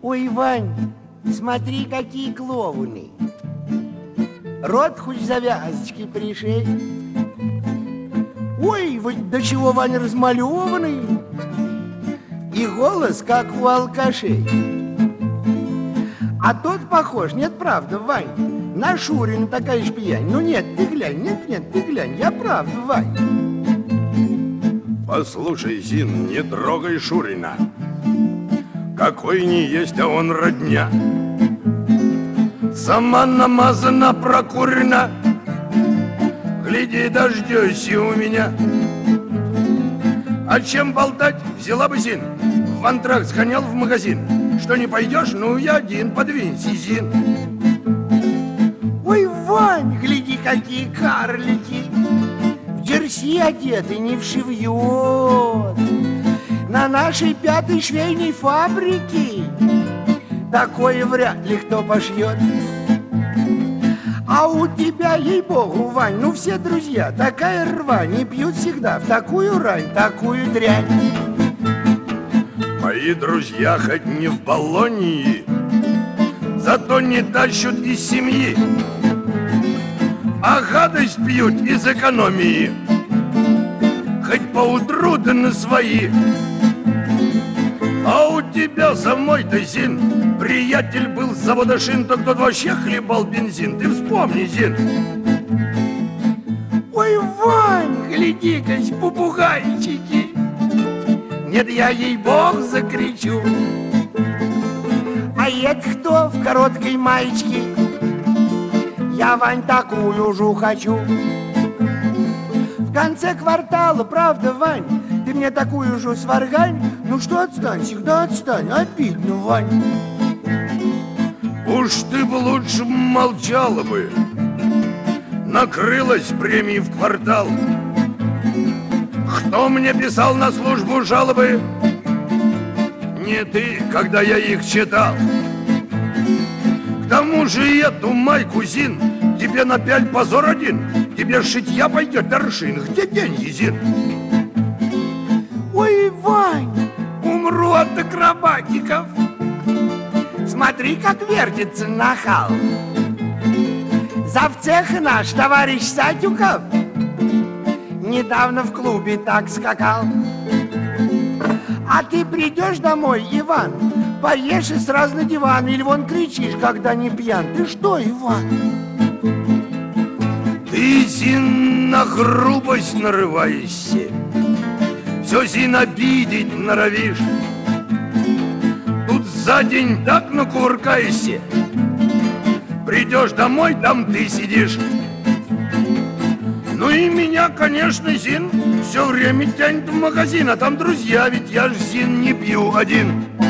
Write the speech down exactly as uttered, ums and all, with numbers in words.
Ой, Вань, смотри, какие клоуны. Рот хоть завязочки пришей. Ой, вот до чего Ваня размалеванный. И голос, как у алкашей. А тот похож, нет, правда, Вань, на Шурина такая ж пьянь. Ну нет, ты глянь, нет, нет, ты глянь, я правда, Вань. Послушай, Зин, не трогай Шурина. Какой не есть, а он родня. Сама намазана, прокурена. Гляди, дождешься у меня. А чем болтать, взяла бы Зин. В антракт сгонял в магазин. Что не пойдешь, ну я один, подвинься, Зин. Ой, Вань, гляди, какие карлики. В джерси одеты, не вшивьет. На нашей пятой швейной фабрике такое вряд ли кто пошьет. А у тебя, ей-богу, Вань, ну все друзья, такая рвань, и пьют всегда в такую рань, такую дрянь. Мои друзья хоть не в Болонии, зато не тащут из семьи, а гадость пьют из экономии, хоть поутру да на свои. А у тебя самой-то, Зин, приятель был с завода шин, то кто вообще хлебал бензин. Ты вспомни, Зин. Ой, Вань, гляди-ка, попугайчики. Нет, я ей-бог закричу. А это кто в короткой маечке? Я, Вань, такую же хочу. В конце квартала, правда, Вань, ты мне такую же сваргань. Ну что, отстань, всегда отстань, обидно, Вань. Уж ты бы лучше молчала бы. Накрылась премией в квартал. Кто мне писал на службу жалобы? Не ты, когда я их читал. К тому же и эту майку, Зин, тебе напяль позор один. Тебе шитья пойдет вершин. Где деньги, Зин? Ой, Вань, умру от акробатиков. Смотри, как вертится нахал. Завцех наш товарищ Сатюков недавно в клубе так скакал. А ты придешь домой, Иван, поешь и сразу на диван. Или вон кричишь, когда не пьян. Ты что, Иван? Ты, Зин, на грубость нарываешься. Все, Зин, обидеть норовишь. Тут за день так накуркаешься. Придешь домой, там ты сидишь. Ну и меня, конечно, Зин, все время тянет в магазин. А там друзья, ведь я ж, Зин, не пью один.